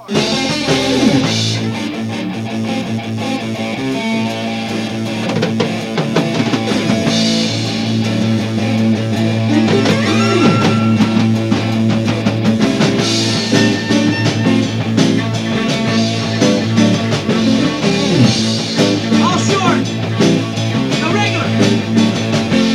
All short. No regular.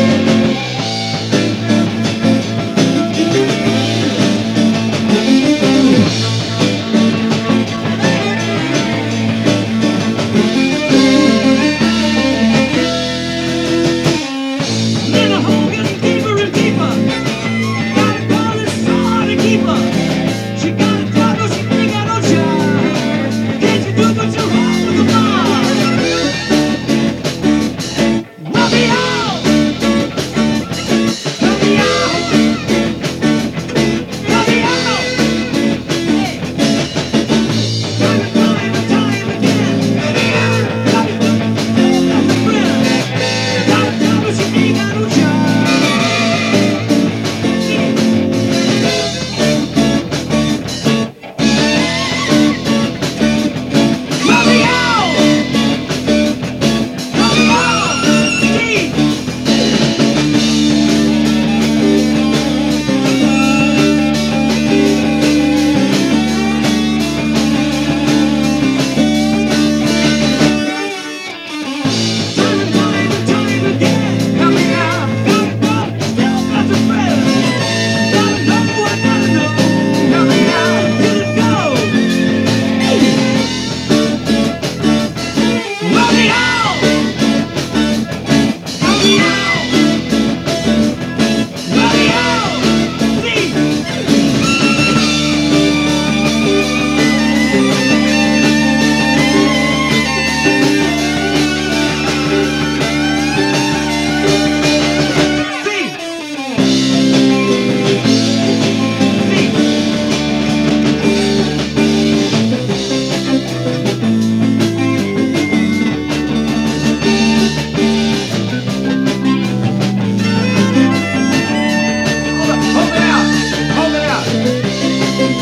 Little hole getting deeper and deeper. Gotta call this song to keep her. She got a dog, but she ain't got no job. Can't you do what you want with the mob? Let me out! Let me out! Let me out! Time and time and time again. Let me out! That's a friend. Got a dog, but she ain't got no job. Let me out! Let me out! Steve! Time and time again. Let me out! Got a dog, still got the friend. Gotta know what I gotta know. Let me out! Let it go! Let me out! Let me out! Let me out! Steve! Steve! Hold it out! Hold it out!